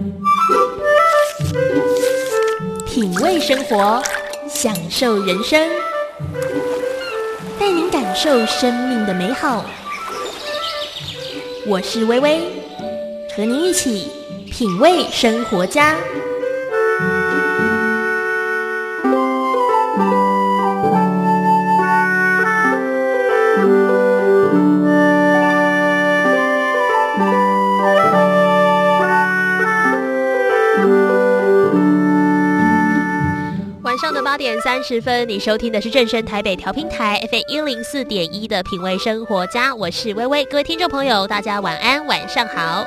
品味生活，享受人生，带您感受生命的美好。我是薇薇，和您一起品味生活家。晚上的8点30分，你收听的是正声台北调频台 FM104.1 的品味生活家，我是薇薇。各位听众朋友，大家晚安，晚上好。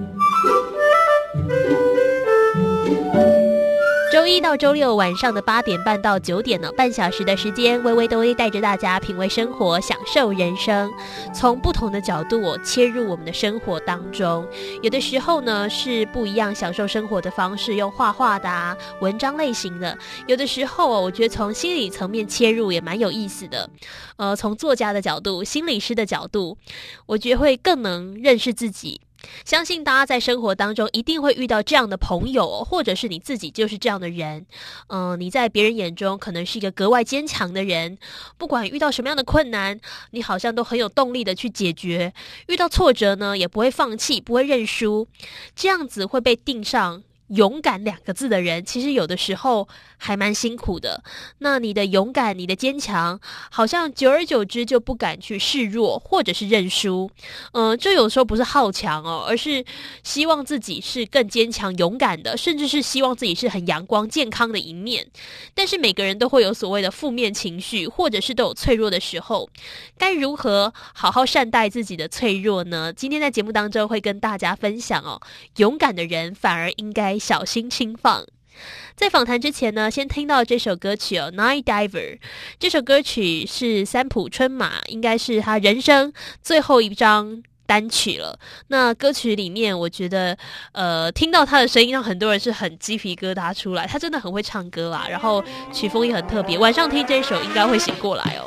周一到周六晚上的8点半到9点呢，半小时的时间，薇薇都会带着大家品味生活，享受人生，从不同的角度切入我们的生活当中。有的时候呢是不一样享受生活的方式，用画画的文章类型的；有的时候我觉得从心理层面切入也蛮有意思的。从作家的角度、心理师的角度，我觉得会更能认识自己。相信大家在生活当中一定会遇到这样的朋友，或者是你自己就是这样的人。你在别人眼中可能是一个格外坚强的人，不管遇到什么样的困难，你好像都很有动力的去解决。遇到挫折呢，也不会放弃，不会认输。这样子会被定上勇敢2个字的人，其实有的时候还蛮辛苦的。那你的勇敢，你的坚强，好像久而久之就不敢去示弱，或者是认输。这有时候不是好强而是希望自己是更坚强勇敢的，甚至是希望自己是很阳光健康的一面。但是每个人都会有所谓的负面情绪，或者是都有脆弱的时候，该如何好好善待自己的脆弱呢？今天在节目当中会跟大家分享勇敢的人反而应该小心轻放。在访谈之前呢，先听到这首歌曲Night Diver。 这首歌曲是三浦春马，应该是他人生最后一张单曲了。那歌曲里面我觉得听到他的声音让很多人是很鸡皮疙瘩出来，他真的很会唱歌啦，然后曲风也很特别，晚上听这首应该会醒过来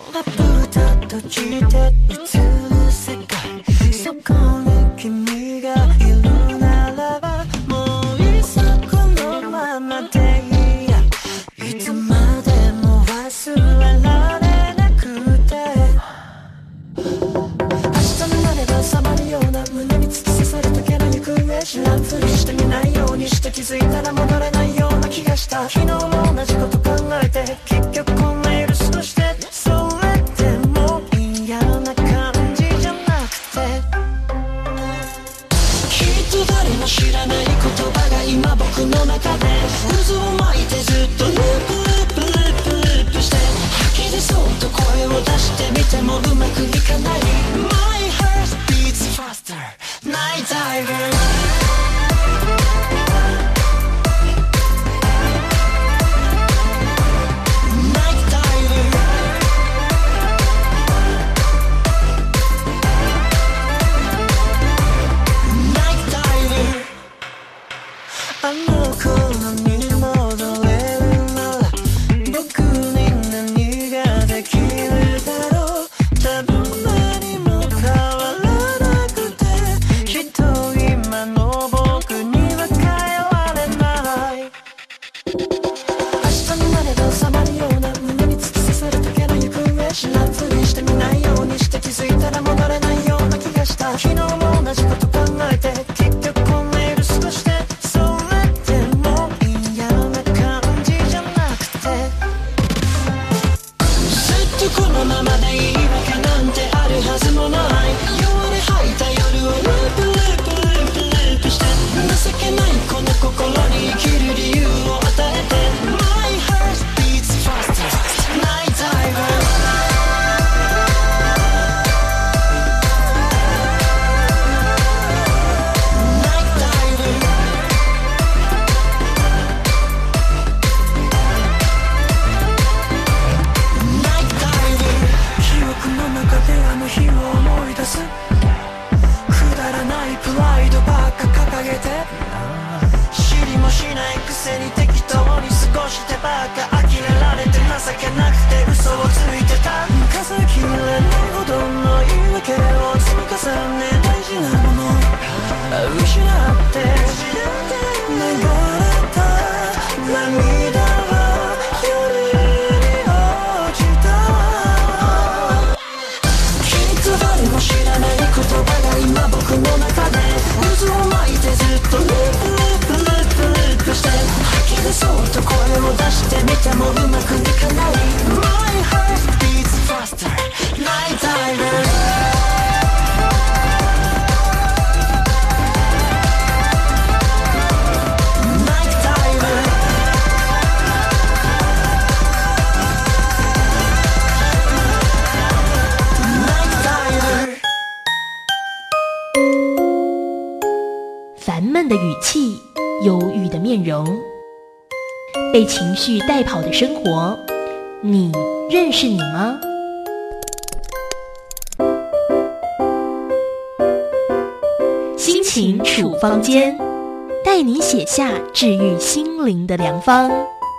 いつまでも忘れられなくて明日になれば収まるような胸に突き刺さる時計の行方知らんふりしてみないようにして気づいたら戻れないような気がした昨日も同じこと考えて結局こんな許しとしてそれでも嫌な感じじゃなくてきっと誰も知らない言葉が今僕の中で渦を巻いてずっとループして吐き出そうと声を出してみてもうまくいかない My heart beats faster Night Diverあの頃に戻れるなら僕に何ができるだろう多分何も変わらなくてきっと今の僕には変えられない明日になれば収まるような胸に突き刺さる時計の行方知らんふりしてみないようにして気づいたら戻れないような気がした昨日も同じこと考えて結局こんな許すとしてこのままでいいわけなんてあるはずもない弱音吐いた夜をループループループループして情けないこの心に生きる理由を与えて My heart beats faster Night Diver日を思い出すくだらないプライドばっか掲げて知りもしないくせに適当に過ごしてばっか呆れられて情けなくて嘘をついてた数えきれないほどの言い訳を積み重ね大事なもの失ってしてみてもうまくいかない My heart beats faster Night Diver 烦闷的语气，忧郁的面容，被情绪带跑的生活，你认识你吗？心情处方间，带你写下治愈心灵的良方。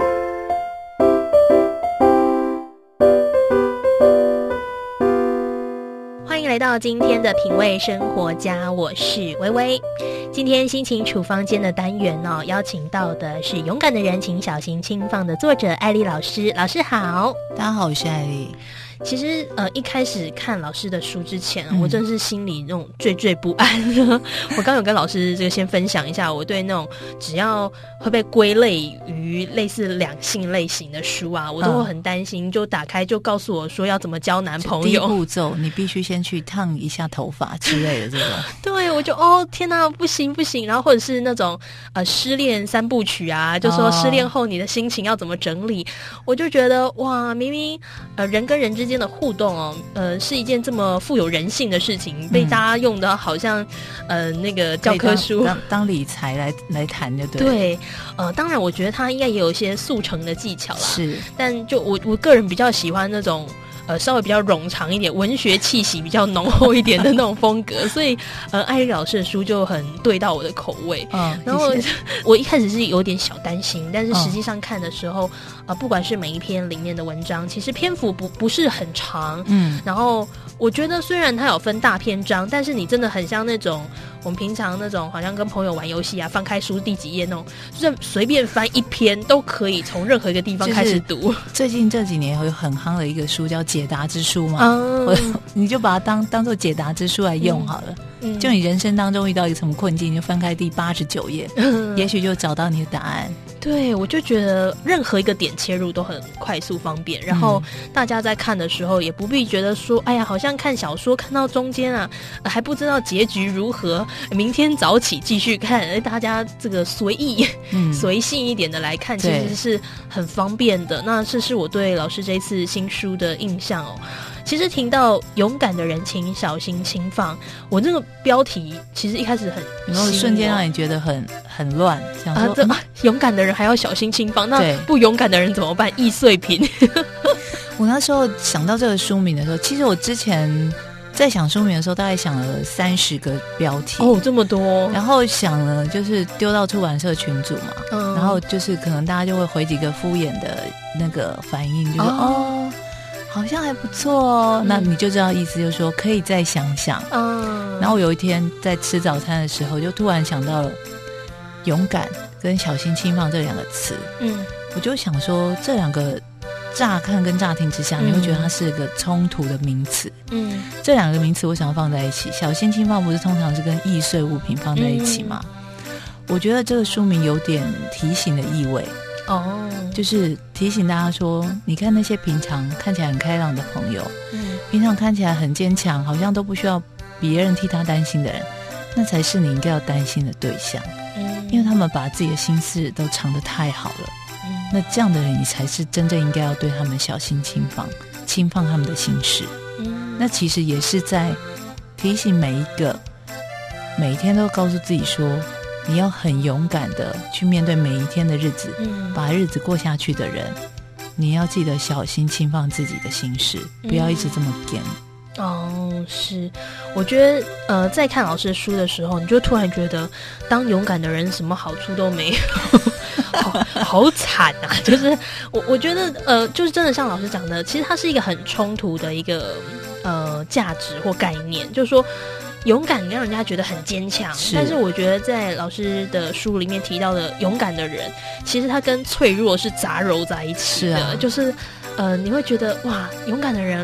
欢迎来到今天的品味生活家，我是薇薇。今天心情处方间的单元邀请到的是勇敢的人请小心轻放的作者艾莉老师。老师好。 大家好，我是艾莉。 其实一开始看老师的书之前，我真是心里那种惴惴不安。我刚有跟老师这个先分享一下，我对那种只要会被归类于类似两性类型的书啊，我都会很担心，就打开就告诉我说要怎么交男朋友。 第一步骤你必须先去烫一下头发之类的这种。 对，我就天哪，不行不行。然后或者是那种失恋三部曲啊，就说失恋后你的心情要怎么整理，我就觉得哇，明明人跟人之间的互动是一件这么富有人性的事情，被大家用的好像那个教科书当理财来谈就对。 对，当然我觉得它应该也有一些速成的技巧啦。 是， 但就我个人比较喜欢那种稍微比较冗长一点，文学气息比较浓厚一点的那种风格，所以艾莉老师的书就很对到我的口味。然后我一开始是有点小担心，但是实际上看的时候，不管是每一篇里面的文章，其实篇幅不是很长，然后我觉得虽然它有分大篇章，但是你真的很像那种我们平常那种好像跟朋友玩游戏啊，翻开书第几页那种，就是随便翻一篇都可以从任何一个地方开始读。 最近这几年有很夯的一个书叫解答之书嘛，你就把它当做解答之书来用好了。就你人生当中遇到一个什么困境，你就翻开第89页，也许就找到你的答案。 对，我就觉得任何一个点切入都很快速方便，然后大家在看的时候也不必觉得说哎呀好像看小说看到中间啊还不知道结局如何，明天早起继续看，大家这个随意随性一点的来看，其实是很方便的。那这是我对老师这次新书的印象其实听到勇敢的人请小心轻放，我这个标题其实一开始很有没有瞬间让你觉得很乱，想说勇敢的人还要小心轻放，那不勇敢的人怎么办？易碎品。 我那时候想到这个书名的时候，其实我之前在想书名的时候大概想了30个标题这么多， 然后想了就是丢到出版社群组嘛，然后就是可能大家就会回几个敷衍的那个反应，就是好像还不错那你就知道意思，就是说可以再想想。然后有一天在吃早餐的时候，就突然想到了勇敢跟小心轻放这两个词。我就想说这两个乍看跟乍听之下，你会觉得它是一个冲突的名词。这两个名词我想要放在一起，小心轻放不是通常是跟易碎物品放在一起吗？我觉得这个书名有点提醒的意味。就是提醒大家说，你看那些平常看起来很开朗的朋友，平常看起来很坚强，好像都不需要别人替他担心的人，那才是你应该要担心的对象。因为他们把自己的心事都藏得太好了。那这样的人，你才是真正应该要对他们小心轻放，轻放他们的心事。那其实也是在提醒每一个每一天都告诉自己说，你要很勇敢的去面对每一天的日子，把日子过下去的人，你要记得小心轻放自己的心事，不要一直这么干。 是，我觉得在看老师的书的时候，你就突然觉得当勇敢的人什么好处都没有。好惨啊！就是我觉得就是真的像老师讲的，其实它是一个很冲突的一个价值或概念，就是说勇敢让人家觉得很坚强，但是我觉得在老师的书里面提到的勇敢的人，其实他跟脆弱是杂糅在一起的。就是你会觉得哇，勇敢的人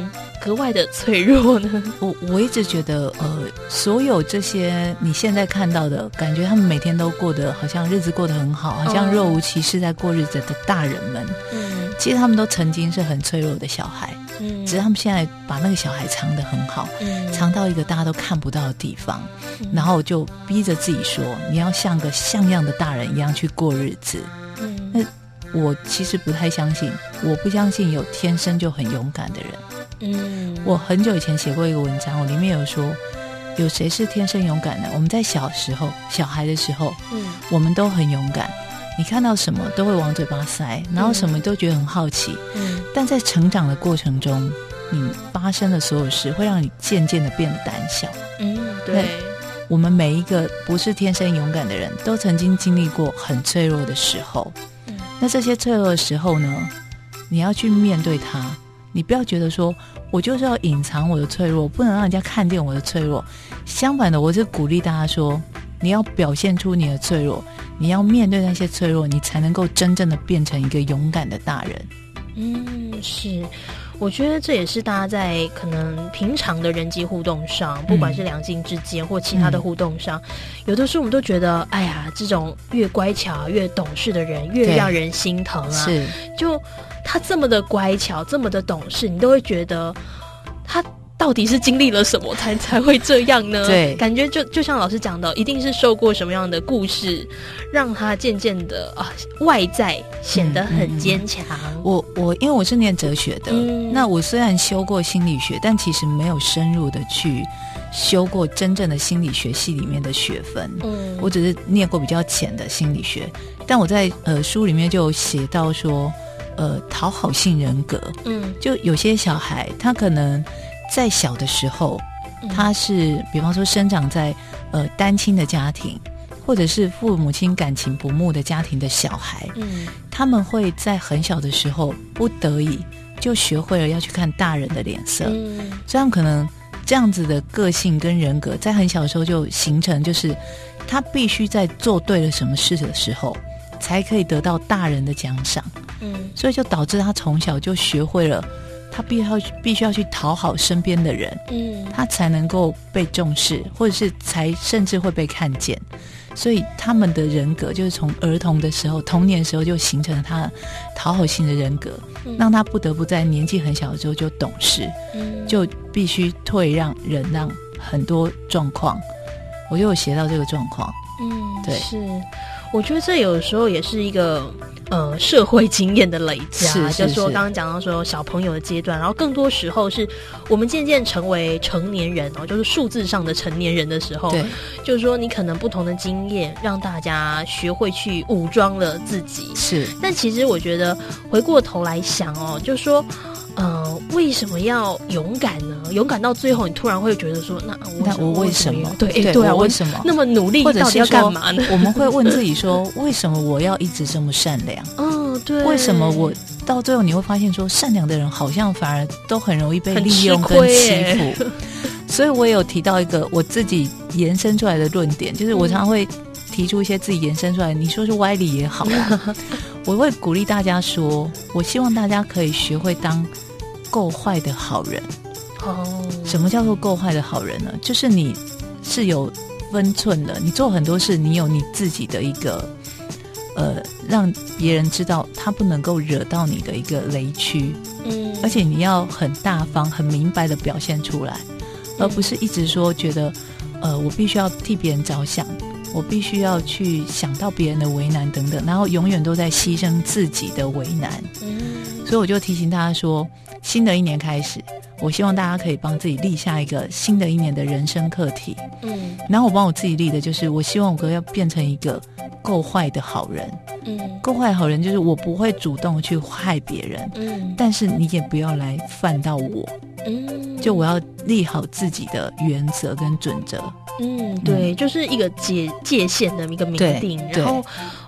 格外的脆弱呢？ 我一直觉得所有这些你现在看到的感觉他们每天都过得好像日子过得很好，好像若无其事在过日子的大人们，其实他们都曾经是很脆弱的小孩，只是他们现在把那个小孩藏得很好，藏到一个大家都看不到的地方，然后就逼着自己说你要像个像样的大人一样去过日子。那我其实不太相信，我不相信有天生就很勇敢的人。我很久以前写过一个文章，我里面有说有谁是天生勇敢的？我们在小孩的时候，我们都很勇敢，你看到什么都会往嘴巴塞，然后什么都觉得很好奇，但在成长的过程中，你发生的所有事会让你渐渐的变得胆小。 对， 我们每一个不是天生勇敢的人都曾经经历过很脆弱的时候，那这些脆弱的时候呢，你要去面对它，你不要觉得说我就是要隐藏我的脆弱，不能让人家看见我的脆弱。相反的，我是鼓励大家说你要表现出你的脆弱，你要面对那些脆弱，你才能够真正的变成一个勇敢的大人。 是，我觉得这也是大家在可能平常的人际互动上，不管是两性之间或其他的互动上，有的时候我们都觉得哎呀，这种越乖巧越懂事的人越让人心疼啊。 是， 就他这么的乖巧这么的懂事，你都会觉得他到底是经历了什么才会这样呢？ 对， 感觉就像老师讲的，一定是受过什么样的故事，让他渐渐的外在显得很坚强。 我因为我是念哲学的，那我虽然修过心理学，但其实没有深入的去修过真正的心理学系里面的学分。我只是念过比较浅的心理学，但我在书里面就有写到说讨好性人格。就有些小孩他可能在小的时候，他是比方说生长在单亲的家庭，或者是父母亲感情不睦的家庭的小孩，他们会在很小的时候不得已就学会了要去看大人的脸色，这样可能这样子的个性跟人格在很小的时候就形成，就是他必须在做对了什么事的时候才可以得到大人的奖赏。所以就导致他从小就学会了他必须要去讨好身边的人，他才能够被重视，或者是才甚至会被看见。所以他们的人格就是从儿童的时候童年的时候就形成了他讨好性的人格，让他不得不在年纪很小的时候就懂事，就必须退让忍让很多状况。我就有写到这个状况。对， 是，我觉得这有时候也是一个社会经验的累加，就是说刚刚讲到说小朋友的阶段，然后更多时候是我们渐渐成为成年人就是数字上的成年人的时候，就是说你可能不同的经验让大家学会去武装了自己。是，但其实我觉得回过头来想就是说为什么要勇敢呢？勇敢到最后你突然会觉得说那我为什么？对啊，为什么那么努力，到底要干嘛呢？ 我们会问自己说为什么我要一直这么善良？ 对， 为什么我到最后你会发现说善良的人好像反而都很容易被利用跟欺负。所以我也有提到一个我自己延伸出来的论点，就是我常常会提出一些自己延伸出来，你说是歪理也好我会鼓励大家说，我希望大家可以学会当够坏的好人。什么叫做够坏的好人呢？就是你是有分寸的，你做很多事你有你自己的一个让别人知道他不能够惹到你的一个雷区，而且你要很大方很明白的表现出来，而不是一直说觉得我必须要替别人着想，我必须要去想到别人的为难等等，然后永远都在牺牲自己的为难。所以我就提醒大家说，新的一年开始，我希望大家可以帮自己立下一个新的一年的人生课题。然后我帮我自己立的就是我希望我要变成一个够坏的好人。够坏的好人就是我不会主动去害别人，但是你也不要来犯到我。就我要立好自己的原则跟准则。对， 就是一个界限的一个明定。然后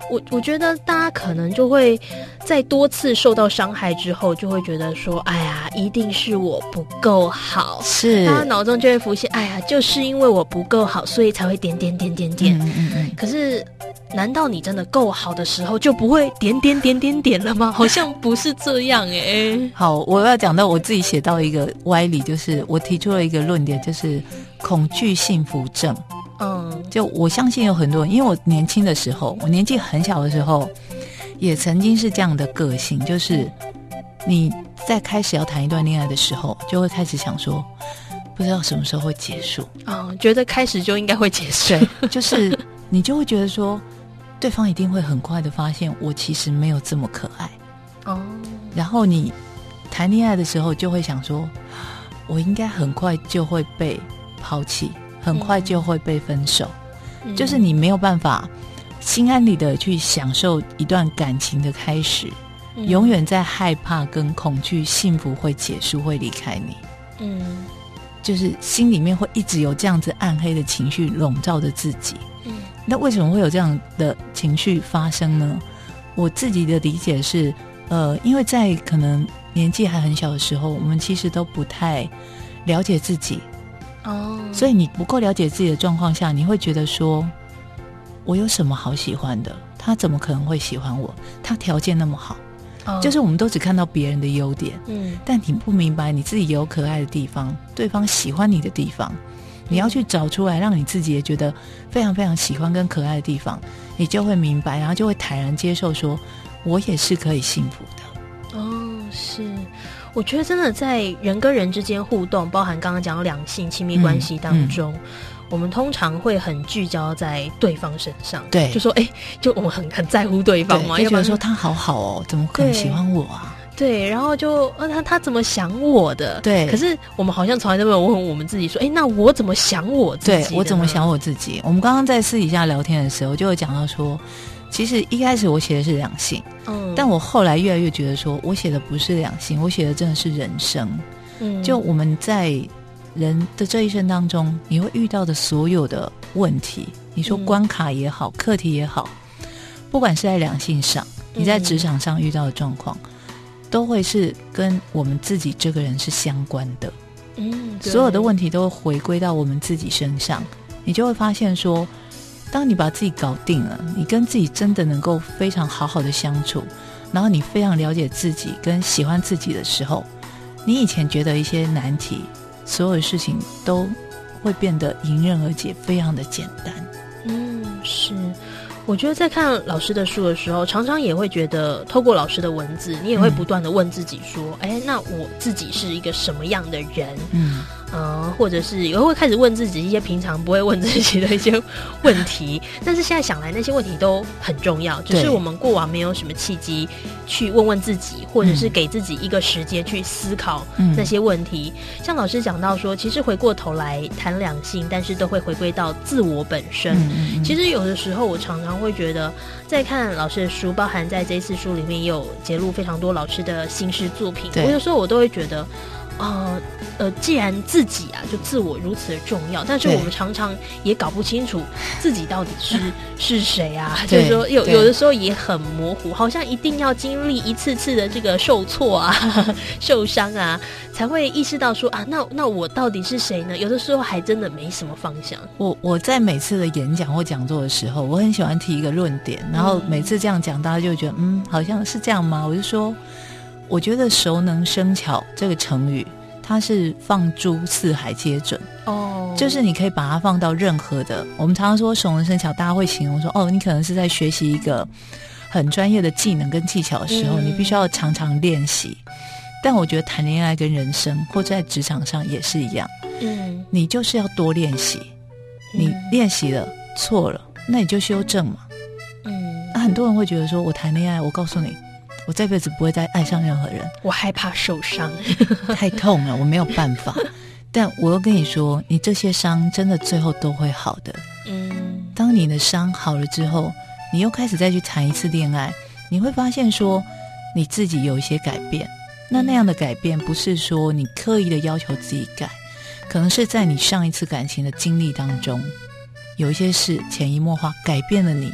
我觉得大家可能就会在多次受到伤害之后，就会觉得说，哎呀，一定是我不够好， 是， 他脑中就会浮现，哎呀，就是因为我不够好，所以才会点。可是，难道你真的够好的时候就不会点了吗？好像不是这样欸。 好，我要讲到我自己写到一个歪理，就是我提出了一个论点，就是恐惧幸福症。就我相信有很多人，因为我年轻的时候，我年纪很小的时候，也曾经是这样的个性，就是你在开始要谈一段恋爱的时候，就会开始想说，不知道什么时候会结束。 觉得开始就应该会结束。 对，就是你就会觉得说，对方一定会很快的发现我其实没有这么可爱。然后你谈恋爱的时候就会想说，我应该很快就会被抛弃，很快就会被分手。就是你没有办法心安理得去享受一段感情的开始，永远在害怕跟恐惧幸福会结束，会离开你。就是心里面会一直有这样子暗黑的情绪笼罩着自己。那为什么会有这样的情绪发生呢？我自己的理解是因为在可能年纪还很小的时候，我们其实都不太了解自己。所以你不够了解自己的状况下，你会觉得说，我有什么好喜欢的？他怎么可能会喜欢我？他条件那么好。就是我们都只看到别人的优点，但你不明白你自己也有可爱的地方，对方喜欢你的地方，你要去找出来，让你自己也觉得非常非常喜欢跟可爱的地方，你就会明白，然后就会坦然接受说，我也是可以幸福的。 是，我觉得真的在人跟人之间互动，包含刚刚讲两性亲密关系当中，我们通常会很聚焦在对方身上。对，就说就我们很在乎对方嘛， 就觉得说他好好哦，怎么可能喜欢我啊？ 对，然后就他怎么想我的？对，可是我们好像从来都没有问我们自己说，那我怎么想我自己的呢？对，我怎么想我自己？我们刚刚在私底下聊天的时候，就有讲到说，其实一开始我写的是两性，但我后来越来越觉得说，我写的不是两性，我写的真的是人生。就我们在人的这一生当中，你会遇到的所有的问题，你说关卡也好，课题也好，不管是在两性上，你在职场上遇到的状况，都会是跟我们自己这个人是相关的。所有的问题都会回归到我们自己身上，你就会发现说，当你把自己搞定了，你跟自己真的能够非常好好的相处，然后你非常了解自己跟喜欢自己的时候，你以前觉得一些难题，所有的事情都会变得迎刃而解，非常的简单。 是，我觉得在看老师的书的时候，常常也会觉得透过老师的文字，你也会不断的问自己说，那我自己是一个什么样的人？或者是也会开始问自己一些平常不会问自己的一些问题，但是现在想来那些问题都很重要，只是我们过往没有什么契机去问问自己，或者是给自己一个时间去思考那些问题。像老师讲到说，其实回过头来谈两性，但是都会回归到自我本身。其实有的时候我常常会觉得，在看老师的书，包含在这次书里面也有揭露非常多老师的新诗作品，我有时候我都会觉得既然自己就自我如此的重要，但是我们常常也搞不清楚自己到底是谁啊，就是说有的时候也很模糊，好像一定要经历一次次的这个受挫啊受伤啊，才会意识到说那我到底是谁呢？有的时候还真的没什么方向。 我在每次的演讲或讲座的时候，我很喜欢提一个论点，然后每次这样讲，大家就会觉得好像是这样吗？我就说，我觉得熟能生巧这个成语，它是放诸四海皆准。就是你可以把它放到任何的，我们常常说熟能生巧，大家会形容说，你可能是在学习一个很专业的技能跟技巧的时候，你必须要常常练习。但我觉得谈恋爱跟人生或者在职场上也是一样，你就是要多练习，你练习了错了，那你就修正嘛。那很多人会觉得说，我谈恋爱，我告诉你，我这辈子不会再爱上任何人， 我害怕受伤太痛了，我没有办法。但我又跟你说，你这些伤真的最后都会好的。当你的伤好了之后，你又开始再去谈一次恋爱，你会发现说你自己有一些改变。那样的改变不是说你刻意的要求自己改，可能是在你上一次感情的经历当中，有一些事潜移默化改变了你，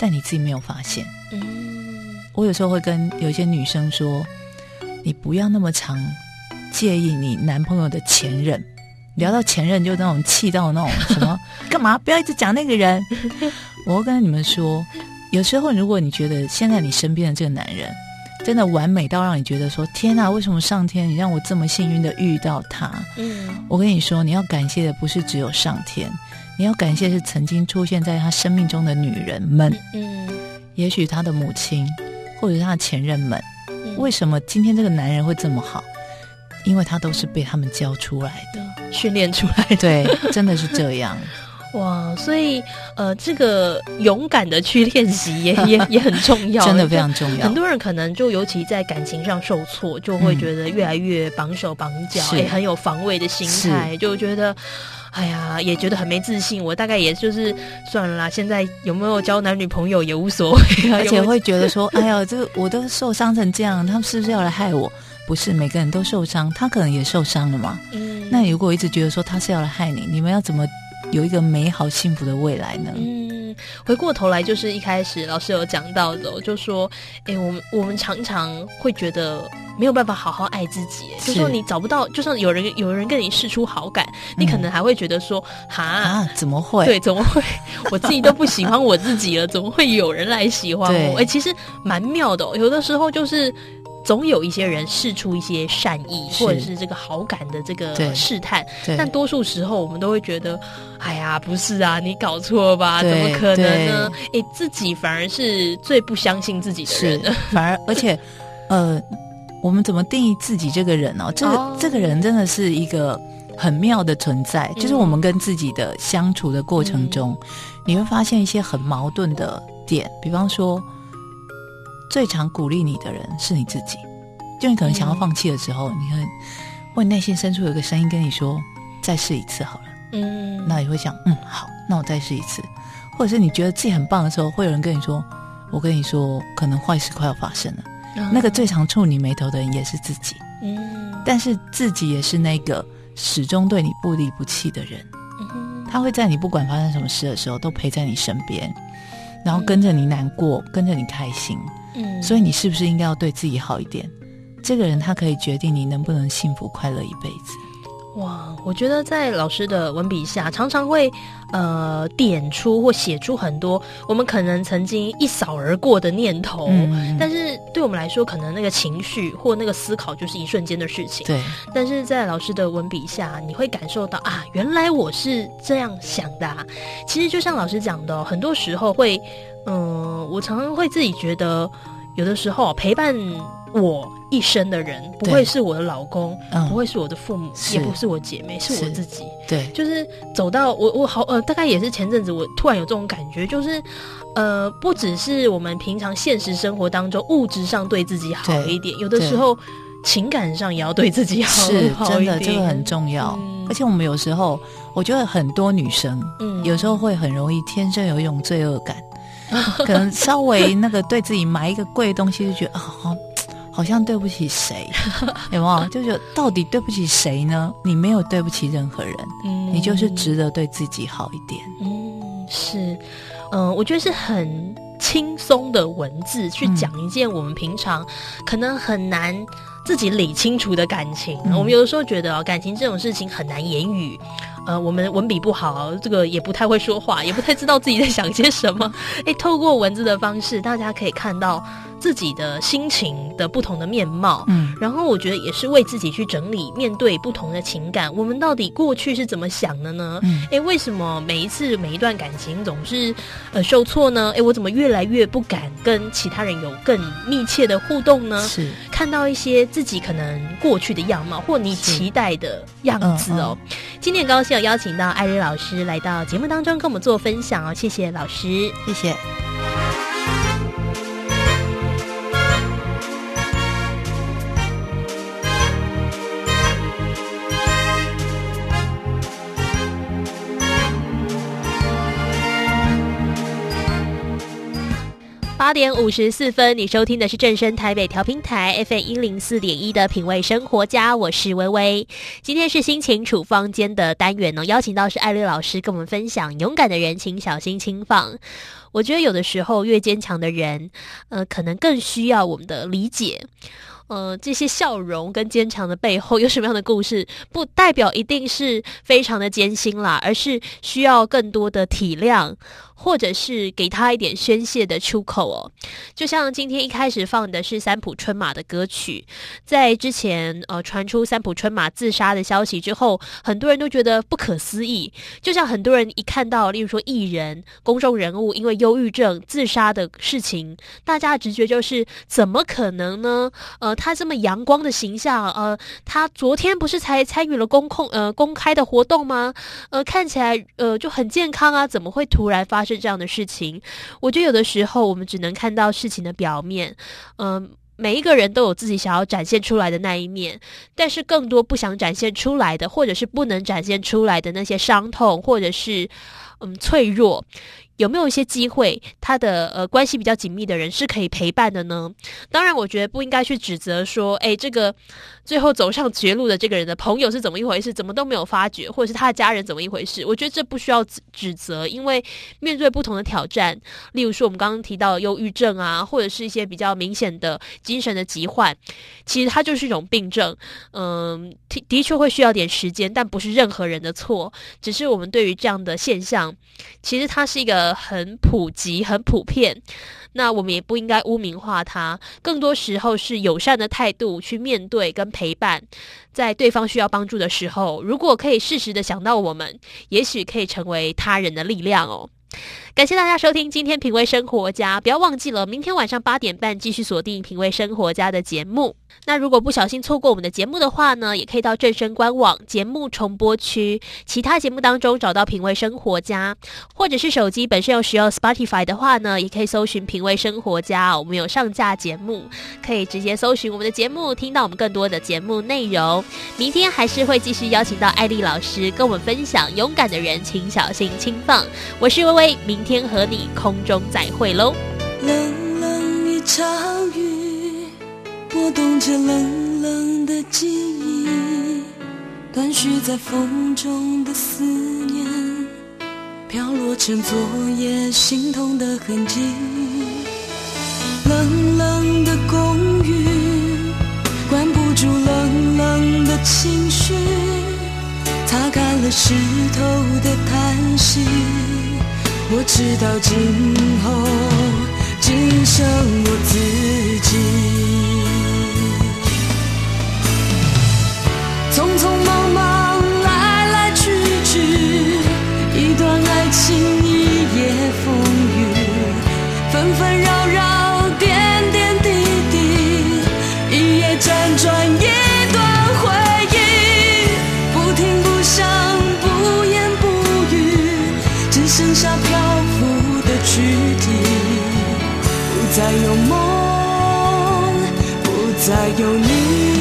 但你自己没有发现。我有时候会跟有一些女生说，你不要那么常介意你男朋友的前任，聊到前任就那种气到那种什么干嘛不要一直讲那个人。我会跟你们说，有时候如果你觉得现在你身边的这个男人真的完美到让你觉得说天哪，为什么上天你让我这么幸运的遇到他，我跟你说，你要感谢的不是只有上天，你要感谢是曾经出现在他生命中的女人们，也许他的母亲或者是他的前任们，为什么今天这个男人会这么好？因为他都是被他们教出来的， 训练出来的。 对，真的是这样。 哇，所以这个勇敢的去练习也很重要， 真的非常重要。 很多人可能就尤其在感情上受挫，就会觉得越来越绑手绑脚，很有防卫的心态，就觉得哎呀，也觉得很没自信。我大概也就是算了啦，现在有没有交男女朋友也无所谓啊， 而且会觉得说哎呀，这我都受伤成这样，他们是不是要来害我？不是，每个人都受伤，他可能也受伤了嘛。那你如果一直觉得说他是要来害你，你们要怎么有一个美好幸福的未来呢？ 回过头来就是一开始老师有讲到的，就说我们常常会觉得没有办法好好爱自己，就说你找不到，就算有人跟你释出好感，你可能还会觉得说怎么会？ 对，怎么会？我自己都不喜欢我自己了，怎么会有人来喜欢我？其实蛮妙的有的时候就是总有一些人释出一些善意或者是这个好感的这个试探，但多数时候我们都会觉得哎呀不是啊，你搞错吧，怎么可能呢？自己反而是最不相信自己的人， 反而而且我们怎么定义自己这个人这个人真的是一个很妙的存在，就是我们跟自己的相处的过程中，你会发现一些很矛盾的点，比方说最常鼓励你的人是你自己，就你可能想要放弃的时候，你会内心深处有一个声音跟你说再试一次好了，那你会想好，那我再试一次。或者是你觉得自己很棒的时候，会有人跟你说，我跟你说可能坏事快要发生了，那个最常触你眉头的人也是自己，但是自己也是那个始终对你不离不弃的人，他会在你不管发生什么事的时候都陪在你身边，然后跟着你难过，跟着你开心，所以你是不是应该要对自己好一点？这个人他可以决定你能不能幸福快乐一辈子。 哇，我觉得在老师的文笔下常常会点出或写出很多我们可能曾经一扫而过的念头，但是对我们来说可能那个情绪或那个思考就是一瞬间的事情， 对。 但是在老师的文笔下你会感受到原来我是这样想的其实就像老师讲的很多时候会我常常会自己觉得有的时候陪伴我一生的人不会是我的老公，不会是我的父母，也不是我姐妹，是我自己。 对， 就是走到我好大概也是前阵子我突然有这种感觉，就是不只是我们平常现实生活当中物质上对自己好一点，有的时候情感上也要对自己好一点， 是真的，这个很重要。而且我们有时候我觉得很多女生有时候会很容易天生有一种罪恶感，可能稍微那个对自己买一个贵的东西就觉得好像对不起谁，有没有？就觉得到底对不起谁呢？你没有对不起任何人，你就是值得对自己好一点。 是，我觉得是很轻松的文字去讲一件我们平常可能很难自己理清楚的感情。我们有的时候觉得感情这种事情很难言语。我们文笔不好，这个也不太会说话，也不太知道自己在想些什么。透过文字的方式，大家可以看到自己的心情的不同的面貌。然后我觉得也是为自己去整理，面对不同的情感，我们到底过去是怎么想的呢？为什么每一段感情总是受挫呢？我怎么越来越不敢跟其他人有更密切的互动呢？是看到一些自己可能过去的样貌，或你期待的样子今天很高兴邀请到艾瑞老师来到节目当中跟我们做分享谢谢老师， 谢谢。 8 8点54分，你收听的是正声台北调频台 FM104.1 的品味生活家，我是薇薇。今天是心情处方间的单元呢，邀请到是艾律老师跟我们分享勇敢的人请小心轻放。我觉得有的时候越坚强的人，可能更需要我们的理解。这些笑容跟坚强的背后有什么样的故事，不代表一定是非常的艰辛啦，而是需要更多的体谅，或者是给他一点宣泄的出口哦。就像今天一开始放的是三浦春马的歌曲，在之前传出三浦春马自杀的消息之后，很多人都觉得不可思议。就像很多人一看到例如说艺人、公众人物因为忧郁症自杀的事情，大家的直觉就是怎么可能呢？他这么阳光的形象，他昨天不是才参与了公开的活动吗？看起来就很健康啊，怎么会突然发生这样的事情？我觉得有的时候我们只能看到事情的表面，每一个人都有自己想要展现出来的那一面，但是更多不想展现出来的，或者是不能展现出来的那些伤痛，或者是脆弱，有没有一些机会他的关系比较紧密的人是可以陪伴的呢？当然我觉得不应该去指责说这个最后走上绝路的这个人的朋友是怎么一回事，怎么都没有发觉，或者是他的家人怎么一回事。我觉得这不需要指责，因为面对不同的挑战，例如说我们刚刚提到的忧郁症啊，或者是一些比较明显的精神的疾患，其实它就是一种病症。的确会需要点时间，但不是任何人的错，只是我们对于这样的现象，其实它是一个很普及、很普遍，那我们也不应该污名化它，更多时候是友善的态度去面对跟陪伴，在对方需要帮助的时候，如果可以适时的想到我们，也许可以成为他人的力量哦。感谢大家收听今天品味生活家，不要忘记了明天晚上8点半继续锁定品味生活家的节目。那如果不小心错过我们的节目的话呢，也可以到正声官网节目重播区其他节目当中找到品味生活家，或者是手机本身有使用 Spotify 的话呢，也可以搜寻品味生活家，我们有上架节目，可以直接搜寻我们的节目，听到我们更多的节目内容。明天还是会继续邀请到艾丽老师跟我们分享勇敢的人请小心轻放。我是薇薇，明天和你空中再会咯。 冷冷一场雨，拨动着冷冷的记忆，断续在风中的思念，飘落成昨夜心痛的痕迹。冷冷的公寓，关不住冷冷的情绪，擦干了湿透的叹息。我知道今后只剩我自己，匆匆忙忙来来去去，一段爱情一夜风雨，纷纷扰扰点点滴滴，一夜辗转一段回忆，不听不想不言不语，只剩下漂浮的躯体，不再有梦，不再有你，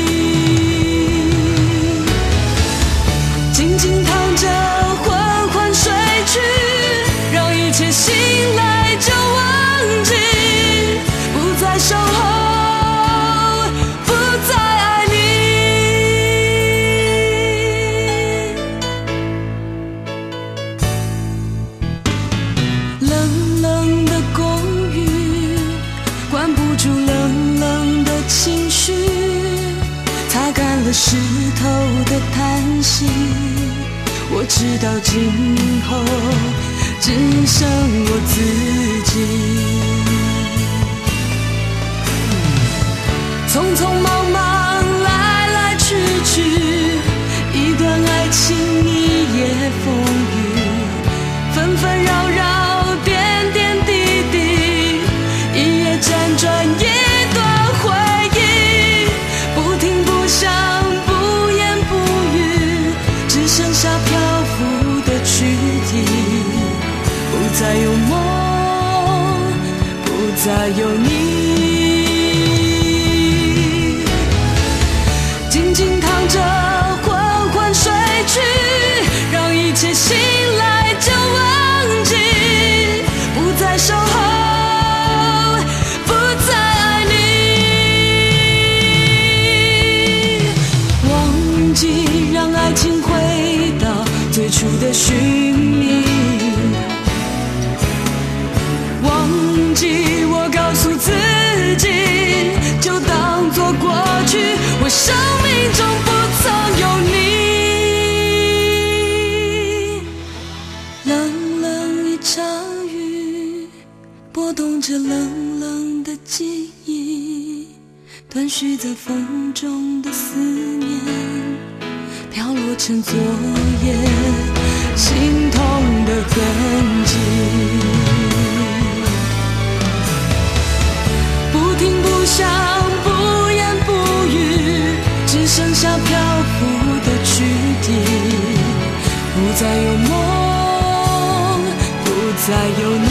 静静躺着缓缓睡去，让一切醒来就忘记，不再守候，不再爱你。冷冷的公寓，关不住冷冷的情绪，擦干了湿透的叹息。我知道今后只剩我自己，匆匆忙忙来来去去，一段爱情一夜风雨，纷纷扰扰点点滴滴，一夜辗转一段回忆，不听不想不言不语，只剩下漂浮的躯体，不再有梦，不再有你，静静躺着缓缓睡去，让一切醒来就忘记，不再守候， 断续在风中的思念，飘落成昨夜心痛的痕迹。不听不想不言不语，只剩下漂浮的躯体。不再有梦，不再有你。